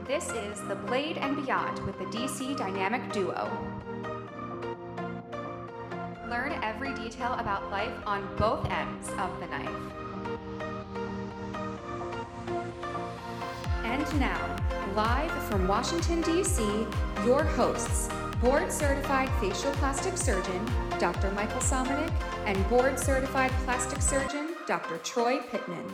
This is The Blade and Beyond with the DC Dynamic Duo. Learn every detail about life on both ends of the knife. And now, live from Washington, D.C., your hosts, board-certified facial plastic surgeon, Dr. Michael Somonik, and board-certified plastic surgeon, Dr. Troy Pittman.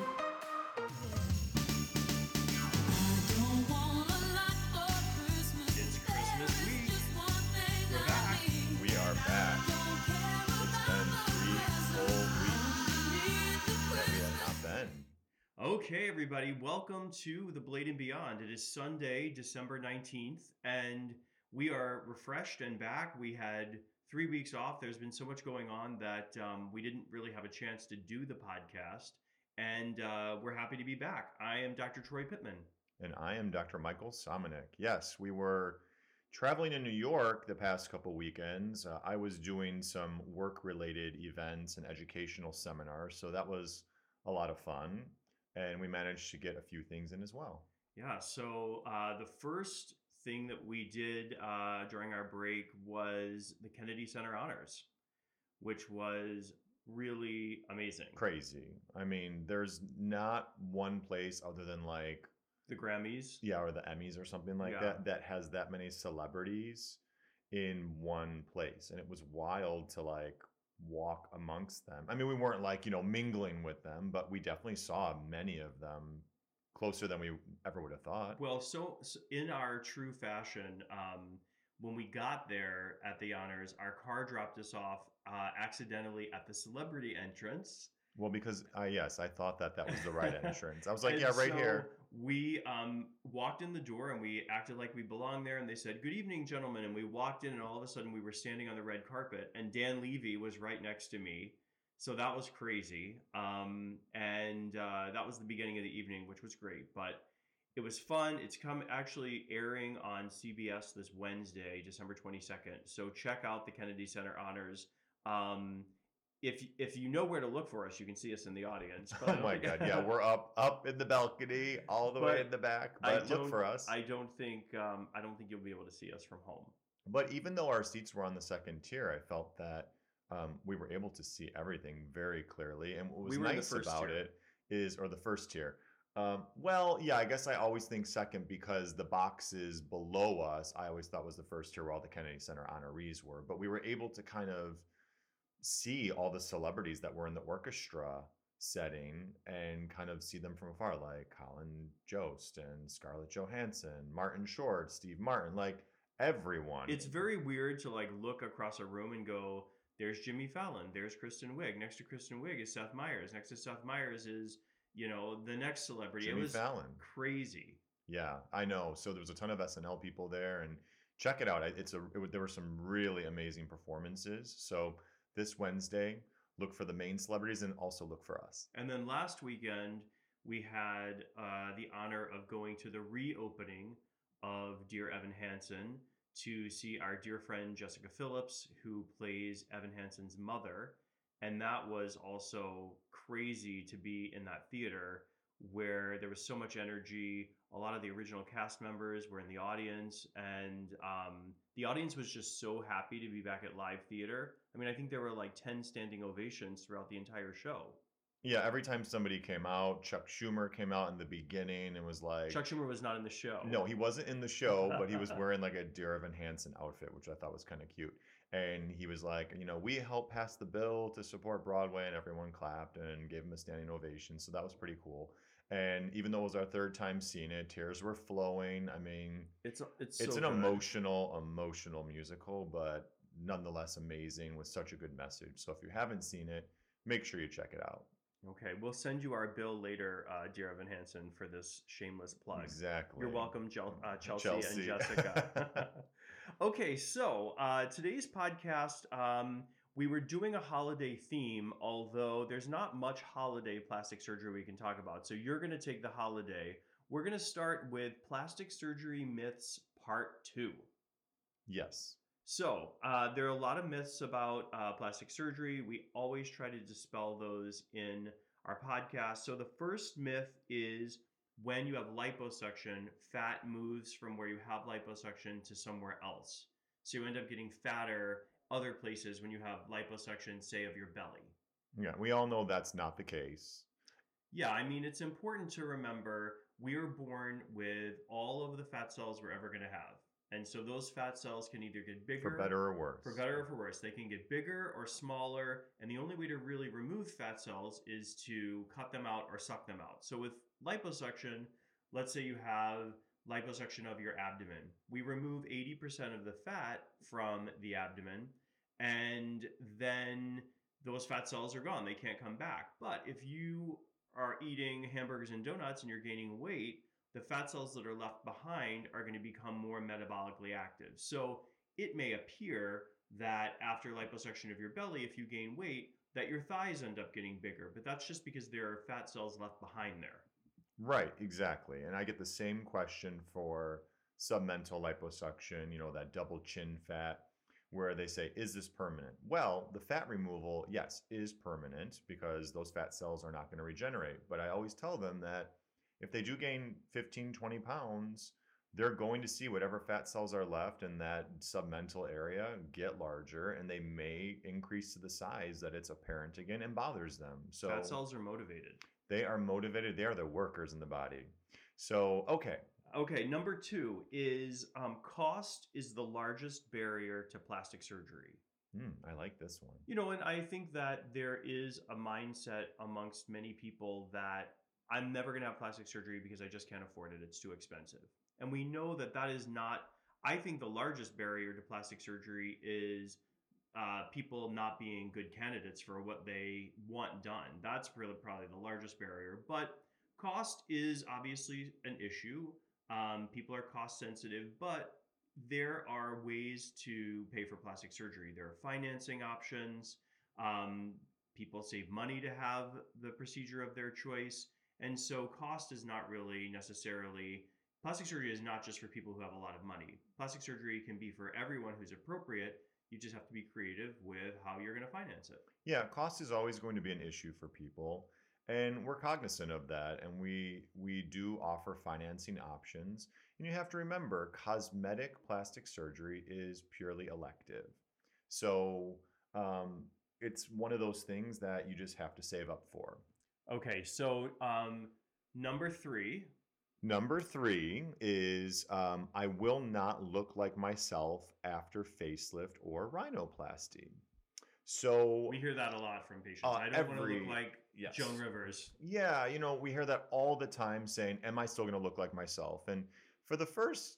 It's Christmas week. We're back. We are back. It's been 3 full weeks that we have not been. Okay, everybody, welcome to The Blade and Beyond. It is Sunday, December 19th, and we are refreshed and back. We had 3 weeks off. There's been so much going on that we didn't really have a chance to do the podcast, and we're happy to be back. I am Dr. Troy Pittman. And I am Dr. Michael Somonik. Yes, we were traveling in New York the past couple weekends. I was doing some work-related events and educational seminars, so that was a lot of fun. And we managed to get a few things in as well. Yeah, so the first thing that we did during our break was the Kennedy Center Honors, which was really amazing. Crazy. I mean, there's not one place other than like, The Grammys. yeah, or the Emmys or something like that has that many celebrities in one place. And it was wild to like walk amongst them. I mean, we weren't like, mingling with them, but we definitely saw many of them closer than we ever would have thought. Well, so in our true fashion, when we got there at the honors, our car dropped us off accidentally at the celebrity entrance. Well, because I thought that was the right entrance. I was like, And yeah, right so here. We walked in the door and we acted like we belonged there. And they said, "Good evening, gentlemen." And we walked in and all of a sudden we were standing on the red carpet and Dan Levy was right next to me. So that was crazy. And that was the beginning of the evening, which was great. But it was fun. It's actually airing on CBS this Wednesday, December 22nd. So check out the Kennedy Center Honors. If you know where to look for us, you can see us in the audience. But Oh my God. Yeah, we're up in the balcony, all the way in the back. But look for us. I don't think you'll be able to see us from home. But even though our seats were on the second tier, I felt that we were able to see everything very clearly. And what was nice about it is, or the first tier. Well, yeah, I guess I always think second because the boxes below us, I always thought was the first tier where all the Kennedy Center honorees were. But we were able to kind of see all the celebrities that were in the orchestra setting and kind of see them from afar, like Colin Jost and Scarlett Johansson, Martin Short, Steve Martin, like everyone. It's very weird to like look across a room and go, there's Jimmy Fallon, there's Kristen Wiig. Next to Kristen Wiig is Seth Meyers. Next to Seth Meyers is, the next celebrity. Jimmy It was Fallon. Crazy. Yeah, I know. So there was a ton of SNL people there, and check it out. There were some really amazing performances. So this Wednesday, look for the main celebrities and also look for us. And then last weekend, we had the honor of going to the reopening of Dear Evan Hansen to see our dear friend Jessica Phillips, who plays Evan Hansen's mother. And that was also crazy to be in that theater where there was so much energy. A lot of the original cast members were in the audience, and the audience was just so happy to be back at live theater. I mean, I think there were like 10 standing ovations throughout the entire show. Yeah, every time somebody came out, Chuck Schumer came out in the beginning and was like... Chuck Schumer was not in the show. No, he wasn't in the show, but he was wearing like a Dear Evan Hansen outfit, which I thought was kind of cute. And he was like, we helped pass the bill to support Broadway, and everyone clapped and gave him a standing ovation. So that was pretty cool. And even though it was our third time seeing it, tears were flowing. I mean, it's an good. emotional musical, but nonetheless amazing with such a good message. So if you haven't seen it, make sure you check it out. Okay, we'll send you our bill later, Dear Evan Hansen, for this shameless plug. Exactly. You're welcome, Chelsea and Jessica. Okay, so today's podcast, we were doing a holiday theme, although there's not much holiday plastic surgery we can talk about. So you're going to take the holiday. We're going to start with Plastic Surgery Myths Part 2. Yes. So there are a lot of myths about plastic surgery. We always try to dispel those in our podcast. So the first myth is when you have liposuction, fat moves from where you have liposuction to somewhere else. So you end up getting fatter other places when you have liposuction, say, of your belly. Yeah, we all know that's not the case. Yeah, I mean, it's important to remember we are born with all of the fat cells we're ever going to have. And so those fat cells can either get bigger, for better or worse. For better or for worse. They can get bigger or smaller. And the only way to really remove fat cells is to cut them out or suck them out. So with liposuction, let's say you have liposuction of your abdomen. We remove 80% of the fat from the abdomen, and then those fat cells are gone. They can't come back. But if you are eating hamburgers and donuts and you're gaining weight, the fat cells that are left behind are going to become more metabolically active. So it may appear that after liposuction of your belly, if you gain weight, that your thighs end up getting bigger, but that's just because there are fat cells left behind there. Right, exactly. And I get the same question for submental liposuction, that double chin fat, where they say, is this permanent? Well, the fat removal, yes, is permanent because those fat cells are not going to regenerate. But I always tell them that if they do gain 15, 20 pounds, they're going to see whatever fat cells are left in that submental area get larger, and they may increase to the size that it's apparent again and bothers them. So fat cells are motivated. They are motivated. They are the workers in the body. So, Okay, number 2 is cost is the largest barrier to plastic surgery. I like this one. And I think that there is a mindset amongst many people that I'm never going to have plastic surgery because I just can't afford it. It's too expensive. And we know that that is not, I think the largest barrier to plastic surgery is people not being good candidates for what they want done. That's really probably the largest barrier. But cost is obviously an issue. People are cost sensitive, but there are ways to pay for plastic surgery. There are financing options. People save money to have the procedure of their choice. And so cost is not really necessarily, plastic surgery is not just for people who have a lot of money. Plastic surgery can be for everyone who's appropriate. You just have to be creative with how you're going to finance it. Yeah, cost is always going to be an issue for people. And we're cognizant of that. And we do offer financing options. And you have to remember, cosmetic plastic surgery is purely elective. So it's one of those things that you just have to save up for. Okay, so number 3. Number 3 is I will not look like myself after facelift or rhinoplasty. So we hear that a lot from patients. I don't want to look like Joan Rivers. Yeah, we hear that all the time saying, am I still going to look like myself? And for the first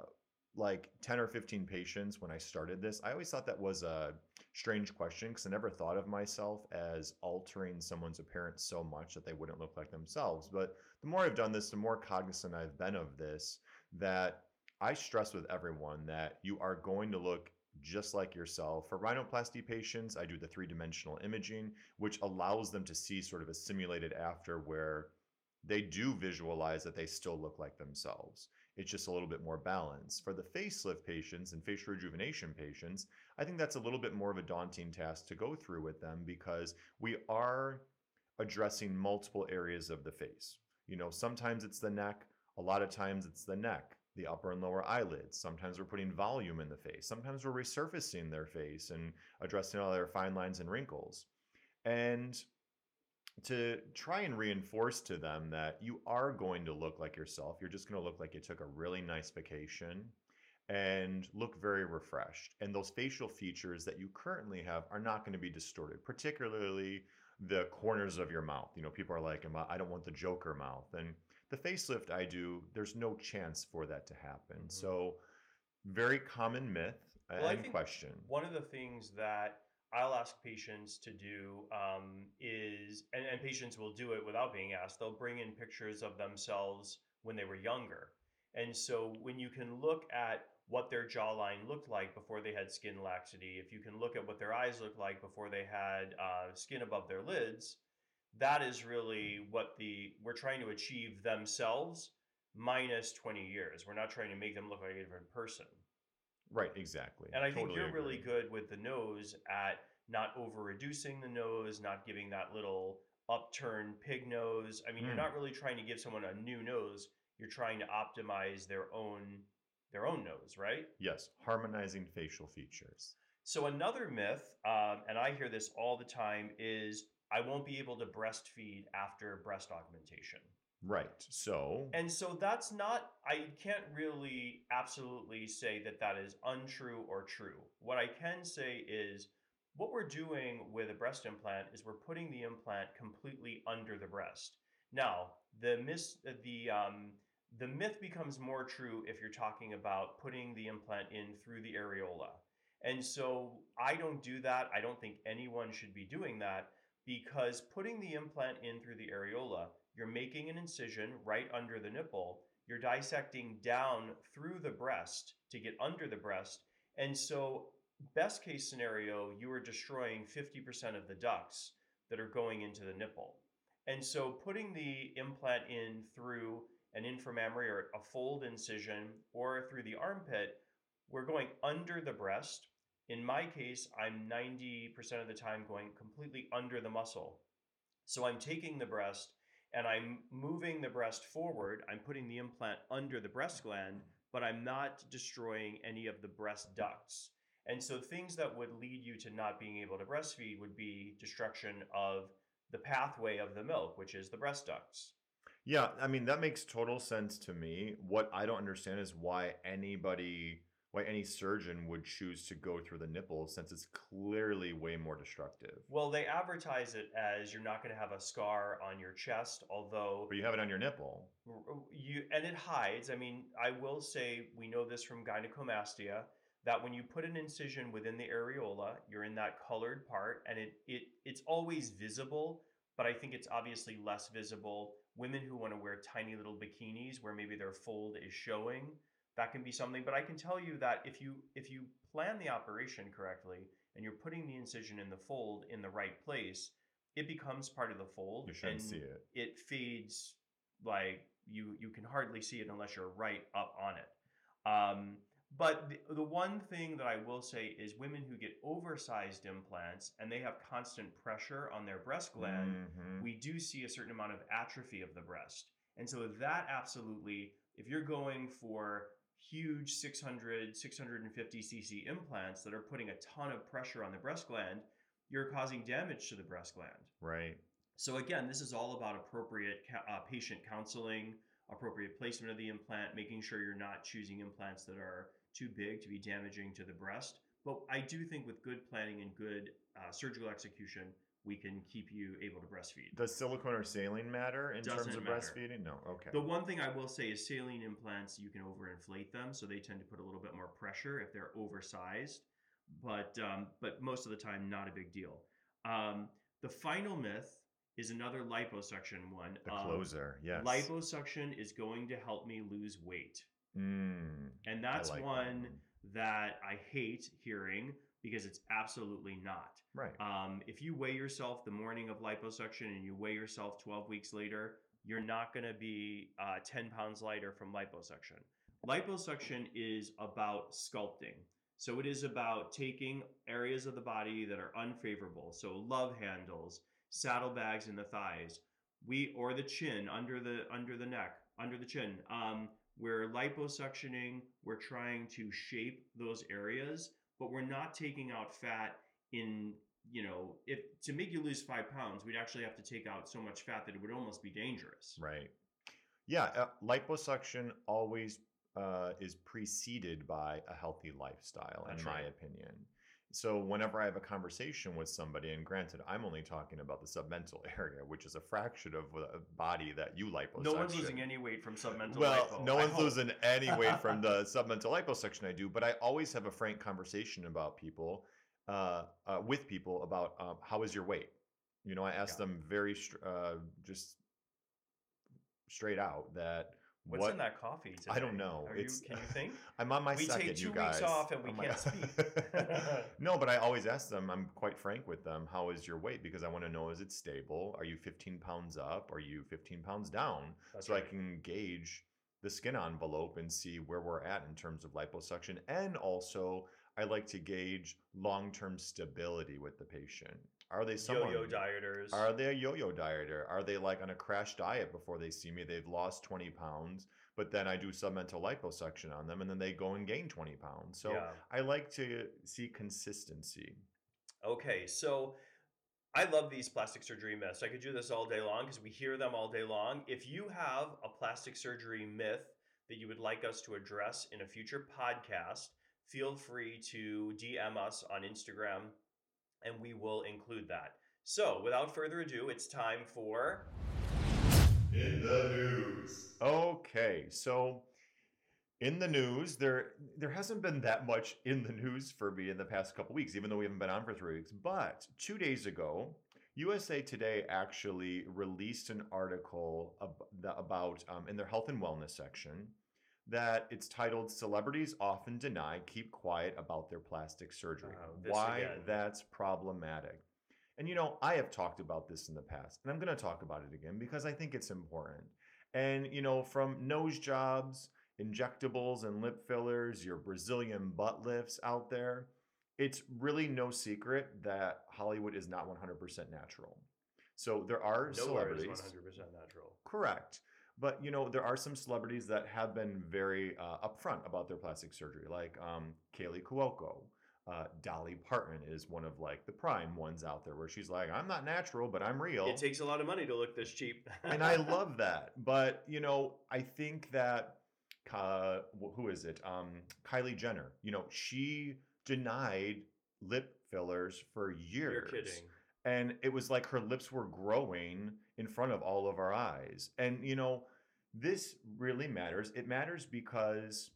10 or 15 patients when I started this, I always thought that was a strange question because I never thought of myself as altering someone's appearance so much that they wouldn't look like themselves. But the more I've done this, the more cognizant I've been of this, that I stress with everyone that you are going to look just like yourself. For rhinoplasty patients, I do the 3-dimensional imaging, which allows them to see sort of a simulated after where they do visualize that they still look like themselves. It's just a little bit more balanced. For the facelift patients and facial rejuvenation patients, I think that's a little bit more of a daunting task to go through with them because we are addressing multiple areas of the face. Sometimes it's the neck, a lot of times it's the neck, the upper and lower eyelids. Sometimes we're putting volume in the face. Sometimes we're resurfacing their face and addressing all their fine lines and wrinkles. And to try and reinforce to them that you are going to look like yourself. You're just going to look like you took a really nice vacation and look very refreshed. And those facial features that you currently have are not going to be distorted, particularly the corners of your mouth. People are like, I don't want the Joker mouth. And the facelift I do, there's no chance for that to happen. Mm-hmm. So very common myth and question. One of the things that I'll ask patients to do is, and patients will do it without being asked, they'll bring in pictures of themselves when they were younger. And so when you can look at what their jawline looked like before they had skin laxity, if you can look at what their eyes looked like before they had skin above their lids, that is really what we're trying to achieve themselves minus 20 years. We're not trying to make them look like a different person. Right, exactly. And I think you're really good with the nose at not over reducing the nose, not giving that little upturned pig nose. I mean, you're not really trying to give someone a new nose. You're trying to optimize their own nose, right? Yes, harmonizing facial features. So another myth, and I hear this all the time, is I won't be able to breastfeed after breast augmentation. Right. So that's not, I can't really absolutely say that is untrue or true. What I can say is what we're doing with a breast implant is we're putting the implant completely under the breast. Now, the myth becomes more true if you're talking about putting the implant in through the areola. And so I don't do that. I don't think anyone should be doing that, because putting the implant in through the areola, you're making an incision right under the nipple. You're dissecting down through the breast to get under the breast. And so best case scenario, you are destroying 50% of the ducts that are going into the nipple. And so putting the implant in through an inframammary or a fold incision or through the armpit, we're going under the breast. In my case, I'm 90% of the time going completely under the muscle. So I'm taking the breast and I'm moving the breast forward. I'm putting the implant under the breast gland, but I'm not destroying any of the breast ducts. And so things that would lead you to not being able to breastfeed would be destruction of the pathway of the milk, which is the breast ducts. Yeah, I mean, that makes total sense to me. What I don't understand is why any surgeon would choose to go through the nipple, since it's clearly way more destructive. Well, they advertise it as you're not going to have a scar on your chest, although... But you have it on your nipple. And it hides. I mean, I will say, we know this from gynecomastia, that when you put an incision within the areola, you're in that colored part, and it's always visible, but I think it's obviously less visible. Women who want to wear tiny little bikinis where maybe their fold is showing, that can be something. But I can tell you that if you plan the operation correctly and you're putting the incision in the fold in the right place, it becomes part of the fold. You shouldn't see it. It fades, like you can hardly see it unless you're right up on it. But the one thing that I will say is women who get oversized implants and they have constant pressure on their breast gland, we do see a certain amount of atrophy of the breast. And so that absolutely, if you're going for huge 600, 650 cc implants that are putting a ton of pressure on the breast gland, you're causing damage to the breast gland. Right. So again, this is all about appropriate patient counseling, appropriate placement of the implant, making sure you're not choosing implants that are too big to be damaging to the breast. But I do think with good planning and good surgical execution, we can keep you able to breastfeed. Does silicone or saline matter in terms of breastfeeding? No. Okay. The one thing I will say is saline implants, you can overinflate them, so they tend to put a little bit more pressure if they're oversized. But most of the time, not a big deal. The final myth is another liposuction one. The closer, yes. Liposuction is going to help me lose weight. And that's one that I hate hearing, because it's absolutely not. Right. If you weigh yourself the morning of liposuction and you weigh yourself 12 weeks later, you're not going to be 10 pounds lighter from liposuction. Liposuction is about sculpting. So it is about taking areas of the body that are unfavorable. So love handles, saddlebags in the thighs, or the chin, under the neck, under the chin. We're liposuctioning, we're trying to shape those areas, but we're not taking out fat in, if to make you lose 5 pounds, we'd actually have to take out so much fat that it would almost be dangerous. Right. Yeah. Liposuction always is preceded by a healthy lifestyle, in my opinion. So whenever I have a conversation with somebody, and granted, I'm only talking about the submental area, which is a fraction of a body that you liposuction. No one's losing any weight from submental lipo. Well, no one's losing any weight from the submental liposuction I do, but I always have a frank conversation about with people about how is your weight? I ask them very just straight out that. What's in that coffee today? I don't know. Can you think? I'm on my second, you guys. We take 2 weeks off and we can't speak. No, but I always ask them, I'm quite frank with them, how is your weight? Because I want to know, is it stable? Are you 15 pounds up? Are you 15 pounds down? That's right. I can gauge the skin envelope and see where we're at in terms of liposuction. And also, I like to gauge long-term stability with the patient. Are they someone? Yo-yo dieters. Are they a yo-yo dieter? Are they like on a crash diet before they see me? They've lost 20 pounds, but then I do submental liposuction on them and then they go and gain 20 pounds. So Yeah. I like to see consistency. Okay, so I love these plastic surgery myths. I could do this all day long because we hear them all day long. If you have a plastic surgery myth that you would like us to address in a future podcast, feel free to DM us on Instagram and we will include that. So, without further ado, it's time for In the News. Okay, so in the news, there hasn't been that much in the news for me in the past couple weeks, even though we haven't been on for 3 weeks. But 2 days ago, USA Today actually released an article about in their health and wellness section that it's titled "Celebrities Often Deny, Keep Quiet About Their Plastic Surgery." Why again. That's problematic. And I have talked about this in the past, and I'm going to talk about it again because I think it's important. And from nose jobs, injectables and lip fillers, your Brazilian butt lifts out there, it's really no secret that Hollywood is not 100% natural. So there are celebrities. Nowhere is 100% natural. Correct. But, there are some celebrities that have been very upfront about their plastic surgery, like Kaylee Cuoco. Dolly Parton is one of the prime ones out there where she's like, I'm not natural, but I'm real. It takes a lot of money to look this cheap. And I love that. But, I think that who is it? Kylie Jenner. She denied lip fillers for years. You're kidding. And it was like her lips were growing in front of all of our eyes. And, this really matters. It matters because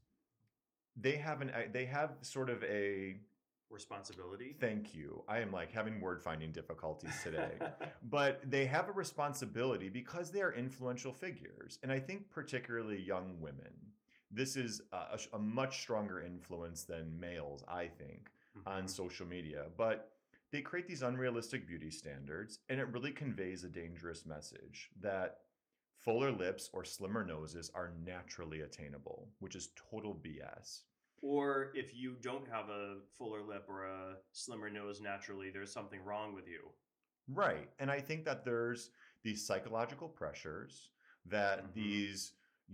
they have sort of a responsibility. Thank you. I am having word finding difficulties today. But they have a responsibility because they are influential figures. And I think particularly young women. This is a much stronger influence than males, I think, on social media. But they create these unrealistic beauty standards, and it really conveys a dangerous message that fuller lips or slimmer noses are naturally attainable, which is total BS. Or if you don't have a fuller lip or a slimmer nose naturally, there's something wrong with you. Right. And I think that there's these psychological pressures that these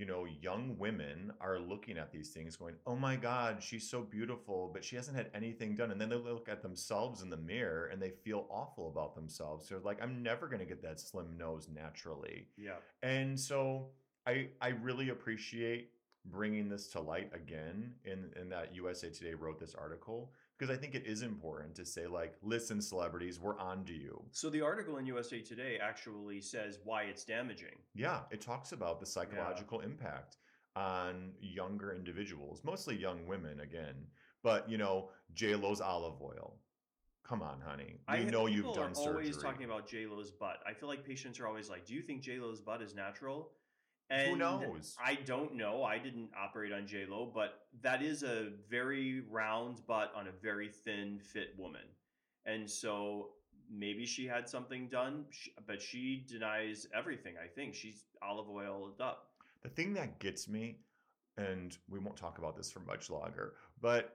young women are looking at these things going, oh my God, she's so beautiful, but she hasn't had anything done. And then they look at themselves in the mirror and they feel awful about themselves. They're like, I'm never going to get that slim nose naturally. Yeah. And so I really appreciate bringing this to light again in that USA Today wrote this article, because I think it is important to say, listen, celebrities, we're on to you. So the article in USA Today actually says why it's damaging. Yeah, it talks about the psychological impact on younger individuals, mostly young women again. But, J-Lo's olive oil. Come on, honey. You've done surgery. People are always talking about J-Lo's butt. I feel like patients are always like, do you think J-Lo's butt is natural? And who knows? I don't know. I didn't operate on J-Lo, but that is a very round butt on a very thin, fit woman. And so maybe she had something done, but she denies everything, I think. She's olive oiled up. The thing that gets me, and we won't talk about this for much longer, but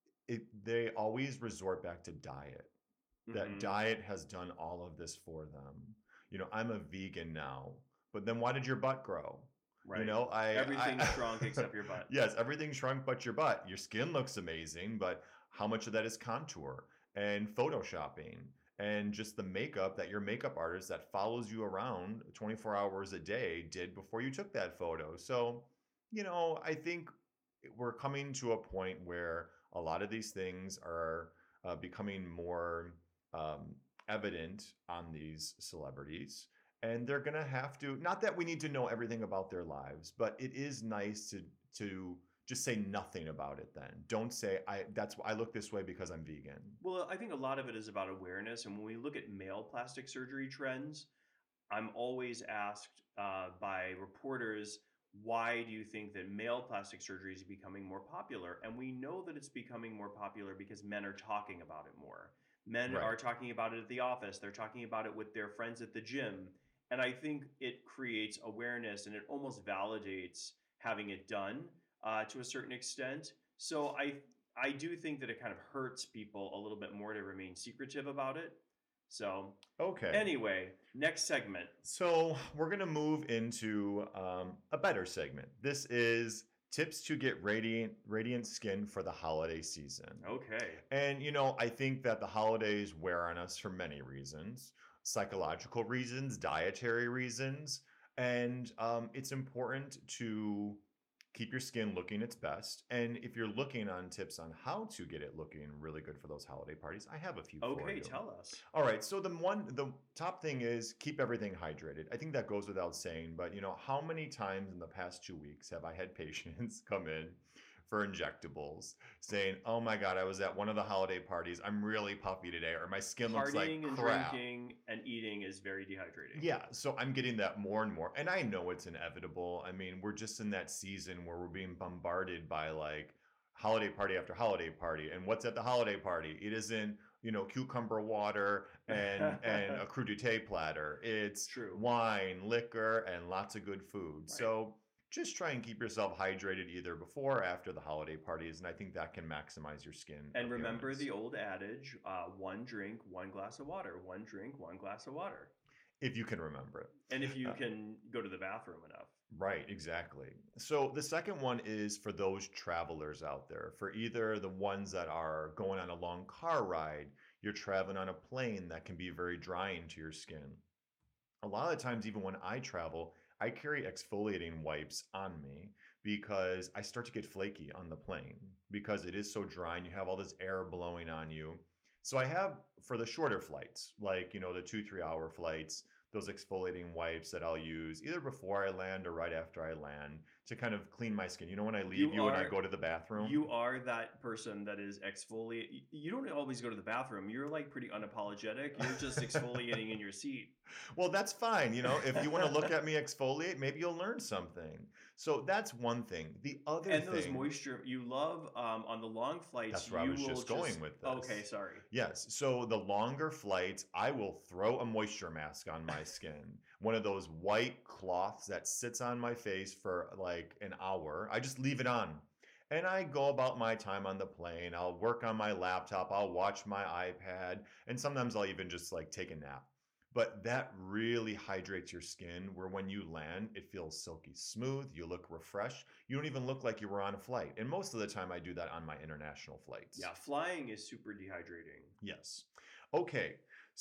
they always resort back to diet. That diet has done all of this for them. I'm a vegan now. But then why did your butt grow? Right. Everything shrunk except your butt. Yes, everything shrunk but your butt. Your skin looks amazing, but how much of that is contour and photoshopping and just the makeup that your makeup artist that follows you around 24 hours a day did before you took that photo? So, I think we're coming to a point where a lot of these things are becoming more evident on these celebrities. And they're going to have to, not that we need to know everything about their lives, but it is nice to just say nothing about it then. Don't say, I look this way because I'm vegan. Well, I think a lot of it is about awareness. And when we look at male plastic surgery trends, I'm always asked by reporters, why do you think that male plastic surgery is becoming more popular? And we know that it's becoming more popular because men are talking about it more. Men are talking about it at the office. They're talking about it with their friends at the gym. And I think it creates awareness and it almost validates having it done to a certain extent. So I do think that it kind of hurts people a little bit more to remain secretive about it. So, okay. Anyway, next segment. So we're going to move into a better segment. This is tips to get radiant skin for the holiday season. Okay. And, I think that the holidays wear on us for many reasons, psychological reasons, dietary reasons. And it's important to keep your skin looking its best. And if you're looking on tips on how to get it looking really good for those holiday parties, I have a few for you. Okay, tell us. All right. So the top thing is keep everything hydrated. I think that goes without saying, but how many times in the past 2 weeks have I had patients come in for injectables saying, "Oh my God, I was at one of the holiday parties. I'm really puffy today, or my skin looks like Partying and crap." drinking and eating is very dehydrating. Yeah, so I'm getting that more and more, and I know it's inevitable. I mean, we're just in that season where we're being bombarded by like holiday party after holiday party, and what's at the holiday party? It isn't cucumber water and a crudité platter. It's True. wine, liquor, and lots of good food. Right. So just try and keep yourself hydrated either before or after the holiday parties, and I think that can maximize your skin. And remember the old adage, one drink, one glass of water. One drink, one glass of water. If you can remember it. And if you can go to the bathroom enough. Right, exactly. So the second one is for those travelers out there, for either the ones that are going on a long car ride, you're traveling on a plane that can be very drying to your skin. A lot of the times, even when I travel, I carry exfoliating wipes on me because I start to get flaky on the plane because it is so dry and you have all this air blowing on you. So I have, for the shorter flights, like, the 2-3 hour flights, those exfoliating wipes that I'll use either before I land or right after I land to kind of clean my skin. When I leave you and I go to the bathroom. You are that person that is exfoliate. You don't always go to the bathroom. You're like pretty unapologetic. You're just exfoliating in your seat. Well, that's fine. If you want to look at me exfoliate, maybe you'll learn something. So that's one thing. The other thing. And those moisture, you love on the long flights. That's where I was just going with this. Okay, sorry. Yes. So the longer flights, I will throw a moisture mask on my skin. One of those white cloths that sits on my face for like an hour. I just leave it on. And I go about my time on the plane. I'll work on my laptop. I'll watch my iPad. And sometimes I'll even just like take a nap. But that really hydrates your skin where when you land, it feels silky smooth. You look refreshed. You don't even look like you were on a flight. And most of the time I do that on my international flights. Yeah, flying is super dehydrating. Yes. Okay.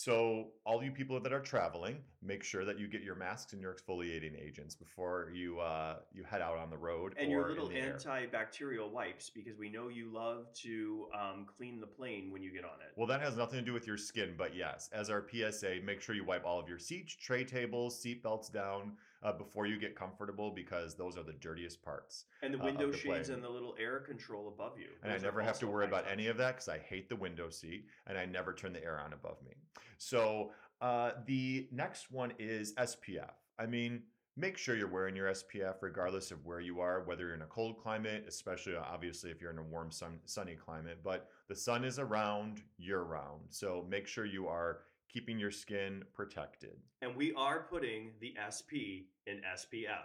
So all you people that are traveling, make sure that you get your masks and your exfoliating agents before you head out on the road. And your little antibacterial wipes, because we know you love to clean the plane when you get on it. Well, that has nothing to do with your skin, but yes, as our PSA, make sure you wipe all of your seats, tray tables, seat belts down before you get comfortable, because those are the dirtiest parts. And the window shades and the little air control above you. And I never have to worry about any of that because I hate the window seat and I never turn the air on above me. So the next one is SPF. I mean, make sure you're wearing your SPF regardless of where you are, whether you're in a cold climate, especially obviously if you're in a warm, sunny climate. But the sun is around year-round. So make sure you are keeping your skin protected. And we are putting the SP in SPF.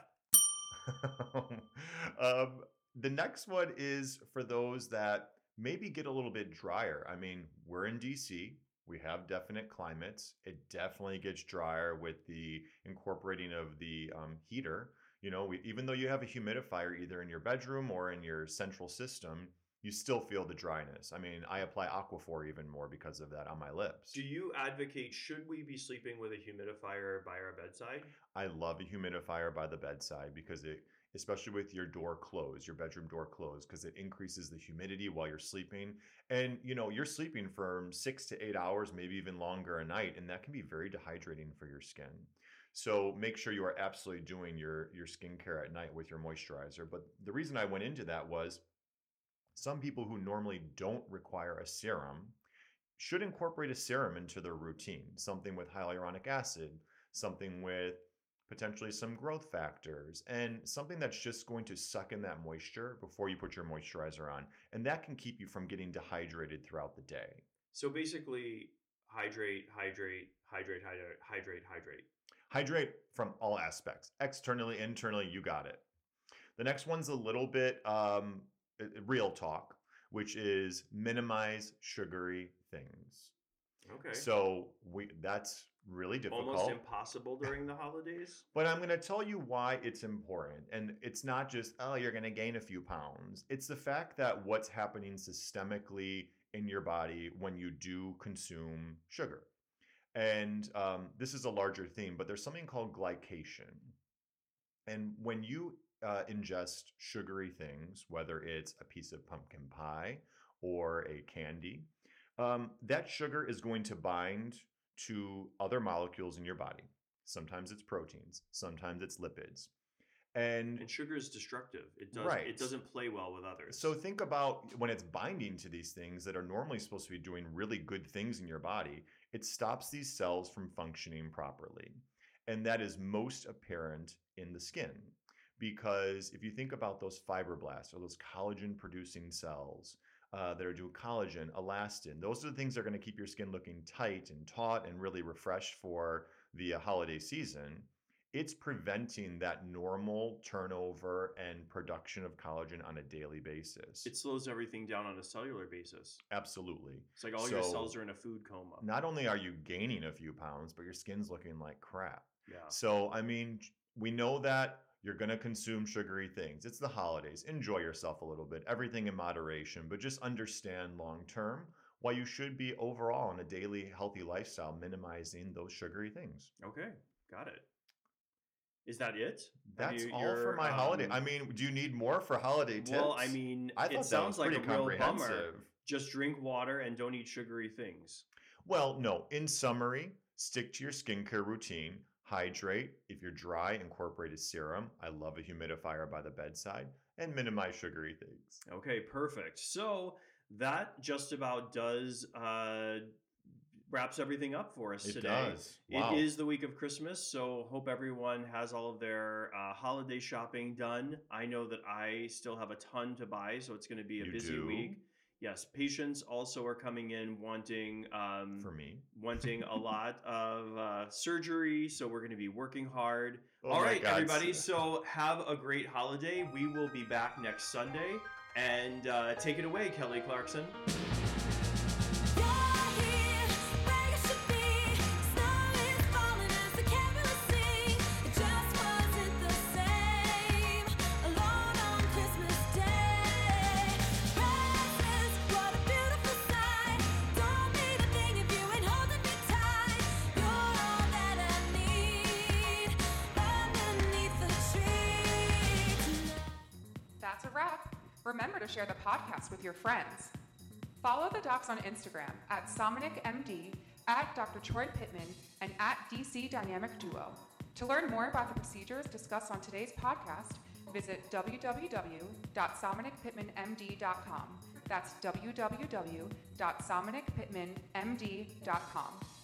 The next one is for those that maybe get a little bit drier. I mean, we're in DC. We have definite climates. It definitely gets drier with the incorporating of the heater. Even though you have a humidifier either in your bedroom or in your central system, you still feel the dryness. I mean, I apply Aquaphor even more because of that on my lips. Do you advocate, should we be sleeping with a humidifier by our bedside? I love a humidifier by the bedside because it, especially with your door closed, your bedroom door closed, because it increases the humidity while you're sleeping. And, you're sleeping for 6 to 8 hours, maybe even longer a night, and that can be very dehydrating for your skin. So make sure you are absolutely doing your skincare at night with your moisturizer. But the reason I went into that was some people who normally don't require a serum should incorporate a serum into their routine, something with hyaluronic acid, something with potentially some growth factors, and something that's just going to suck in that moisture before you put your moisturizer on. And that can keep you from getting dehydrated throughout the day. So basically, hydrate, hydrate, hydrate, hydrate, hydrate, hydrate. Hydrate from all aspects. Externally, internally, you got it. The next one's a little bit real talk, which is minimize sugary things. Okay. So that's really difficult. Almost impossible during the holidays. But I'm going to tell you why it's important. And it's not just, oh, you're going to gain a few pounds. It's the fact that what's happening systemically in your body when you do consume sugar. And this is a larger theme, but there's something called glycation. And when you ingest sugary things, whether it's a piece of pumpkin pie or a candy, that sugar is going to bind to other molecules in your body. Sometimes it's proteins, sometimes it's lipids. And sugar is destructive. It doesn't play well with others. So think about when it's binding to these things that are normally supposed to be doing really good things in your body, it stops these cells from functioning properly. And that is most apparent in the skin. Because if you think about those fibroblasts or those collagen producing cells that are doing collagen, elastin, those are the things that are going to keep your skin looking tight and taut and really refreshed for the holiday season. It's preventing that normal turnover and production of collagen on a daily basis. It slows everything down on a cellular basis. Absolutely. It's like all your cells are in a food coma. Not only are you gaining a few pounds, but your skin's looking like crap. Yeah. So, I mean, we know that you're going to consume sugary things. It's the holidays. Enjoy yourself a little bit. Everything in moderation, but just understand long term why you should be overall in a daily healthy lifestyle minimizing those sugary things. Okay, got it. Is that it? That's all for my holiday. I mean, do you need more for holiday tips? Well, I mean, it sounds like a real bummer. Just drink water and don't eat sugary things. Well, no. In summary, stick to your skincare routine. Hydrate. If you're dry, incorporate a serum. I love a humidifier by the bedside. And minimize sugary things. Okay, perfect. So that just about does wraps everything up for us today. It does. Wow. It is the week of Christmas, so hope everyone has all of their holiday shopping done. I know that I still have a ton to buy, so it's going to be a busy week. Yes, patients also are coming in wanting for me wanting a lot of surgery, so we're going to be working hard. All right, everybody. So have a great holiday. We will be back next Sunday, and take it away, Kelly Clarkson. That's a wrap. Remember to share the podcast with your friends. Follow the docs on Instagram at SomanicMD, at Dr. Troy Pittman, and at DC Dynamic Duo. To learn more about the procedures discussed on today's podcast, visit www.somanicpittmanmd.com. That's www.somanicpittmanmd.com.